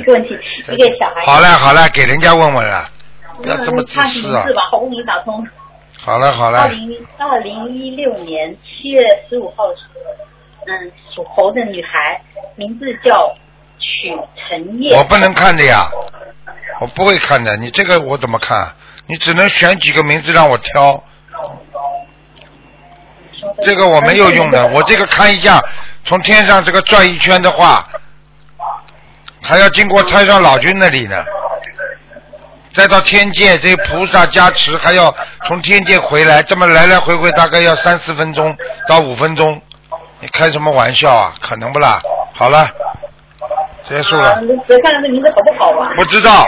个问题，一个小孩。 好了好了，给人家问问了，不要这么自私啊。 是吧？好不容易打通。 好了好了。 2016年7月15号，属猴的女孩，名字叫曲晨叶。 我不能看的呀，我不会看的。你这个我怎么看？你只能选几个名字让我挑。这个我没有用的，我这个看一下，从天上这个转一圈的话，还要经过太上老君那里呢，再到天界，这菩萨加持，还要从天界回来，这么来来回回大概要3-4分钟到5分钟，你开什么玩笑啊？可能不啦？好了，结束了。 别看这名字好不好吧？ 不知道。